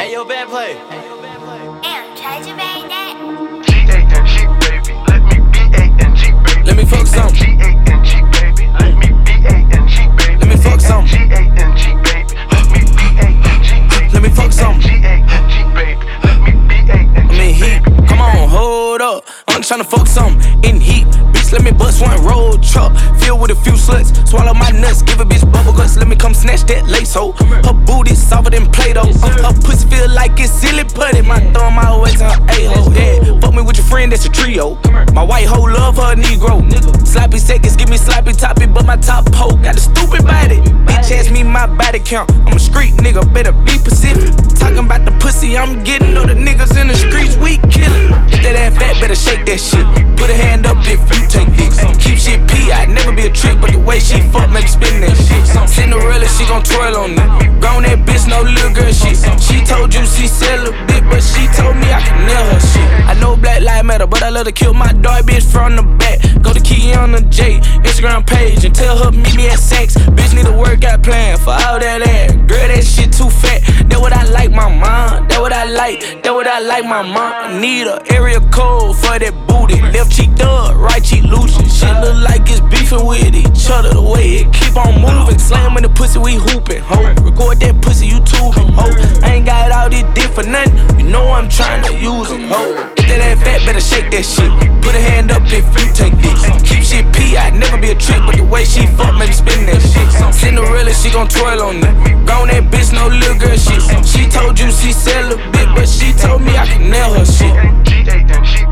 Hey, yo, band play. Damn, tried you made that? G-A-N-G, baby. Let me B-A-N-G, baby. Let me fuck some. G-A-N-G, baby. Let me B-A-N-G, baby. Let me fuck some. G-A-N-G, baby. Let me B-A-N-G. Let me fuck some. G-A-N-G, baby. Let me B-A-N-G. I'm in heat. Come on, hold up. I'm tryna fuck some in heat. Bitch, let me bust one road truck. Filled with a few sluts. Swallow my nuts. Give a bitch bubble guts. Let me come snatch that lace ho. Her booty softer than Play-Doh. Her pussy feel like it's silly putty. My thumb always on A-ho. Yeah, fuck me with your friend, that's a trio. My white hoe love her Negro. Sloppy seconds, give me sloppy toppy, but my top hoe got a stupid body. Bitch ask me my body count. I'm a street nigga, better be Pacific. Talking about the pussy I'm getting, all the niggas in the streets we killin'. If that ass fat, better shake that shit. Put a hand up if you take this. Keep shit P, I'd never be a trick, but the way she fuck, maybe spin that shit. Cinderella, she gon' twirl on me. Grown that bitch, no little girl shit. She told you she sell a bit, but she told me I can nail her shit. I know Black Lives Matter, but I love to kill my dog bitch from the back. Go to Kiana J, Instagram page, and tell her meet me at Saks. Bitch need a workout plan for all that ass. Girl, that shit too fat. That what I like, my mom. That what I like. That what I like, my mom. Need a area code for that booty. Left cheek thug, right cheek loose. Shit look like it's beefing with each other. The way it keep on moving. Slam in the pussy, we hooping. Ho, record that pussy, you tubing. Ho, I ain't got all this dick for nothing. You know I'm trying to use it. Ho, if that ass fat, better shake that shit. Put a hand up if you take this. Keep shit P, I'd never be a trick, but the way she fuck, maybe spin that shit. Cinderella, she gon' twirl on me. Grown that bitch, no little girl shit. She told you she sell a bit, but she told me I can nail her shit. G-A-N-G,